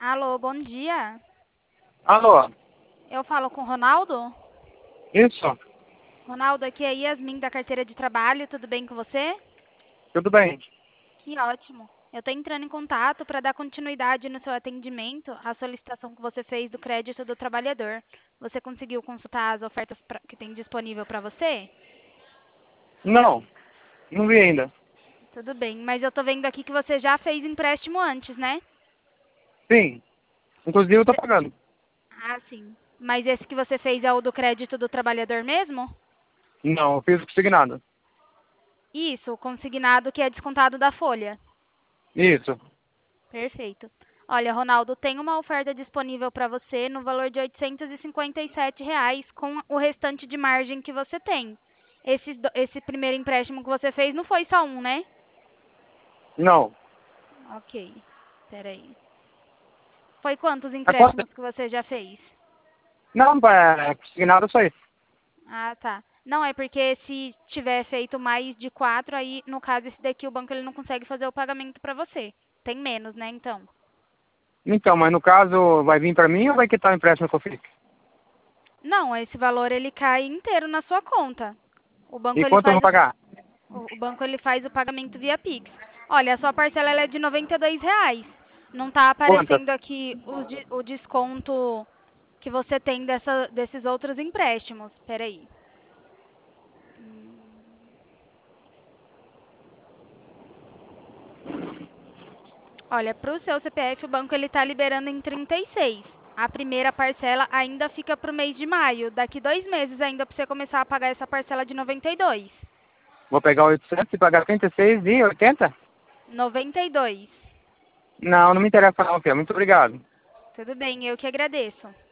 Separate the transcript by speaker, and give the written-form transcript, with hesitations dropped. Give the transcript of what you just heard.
Speaker 1: Alô, bom dia.
Speaker 2: Alô,
Speaker 1: Eu falo com o Ronaldo?
Speaker 2: isso?
Speaker 1: Ronaldo, aqui é Yasmin da carteira de trabalho, tudo bem com você?
Speaker 2: Tudo bem?
Speaker 1: Que ótimo. Eu estou entrando em contato para dar continuidade no seu atendimento à solicitação que você fez do crédito do trabalhador. Você conseguiu consultar as ofertas que tem disponível para você?
Speaker 2: Não, não vi ainda.
Speaker 1: Tudo bem, mas eu estou vendo aqui que você já fez empréstimo antes, né?
Speaker 2: Sim, inclusive eu tô pagando.
Speaker 1: Ah, sim. Mas esse que você fez é o do crédito do trabalhador mesmo?
Speaker 2: Não, eu fiz o consignado.
Speaker 1: Isso, o consignado que é descontado da folha.
Speaker 2: Isso.
Speaker 1: Perfeito. Olha, Ronaldo, tem uma oferta disponível para você no valor de R$ 857 com o restante de margem que você tem. Esse primeiro empréstimo que você fez não foi só um, né?
Speaker 2: Não.
Speaker 1: Ok. Peraí. Foi quantos
Speaker 2: É quanto?
Speaker 1: empréstimos que você já fez?
Speaker 2: Não, é consignado só isso.
Speaker 1: Ah, tá. Não, é porque se tiver feito mais de quatro, aí, no caso, esse daqui, o banco ele não consegue fazer o pagamento para você. Tem menos, né, então?
Speaker 2: Então, mas no caso, vai vir pra mim ou vai quitar o empréstimo que eu fiz?
Speaker 1: Não, esse valor ele cai inteiro na sua conta. O banco
Speaker 2: E
Speaker 1: ele
Speaker 2: quanto eu vou
Speaker 1: faz
Speaker 2: pagar?
Speaker 1: o banco ele faz o pagamento via Pix. Olha, a sua parcela ela é de R$ 92. Não está
Speaker 2: Quantas?
Speaker 1: aparecendo aqui o desconto que você tem desses outros empréstimos. Espera aí. Olha, para o seu CPF, o banco ele está liberando em 36. A primeira parcela ainda fica para o mês de maio. Daqui 2 meses ainda para você começar a pagar essa parcela de 92.
Speaker 2: Vou pegar 800 e pagar 36,80?
Speaker 1: 92.
Speaker 2: Não, não me interessa não, filho. Muito obrigado.
Speaker 1: Tudo bem, eu que agradeço.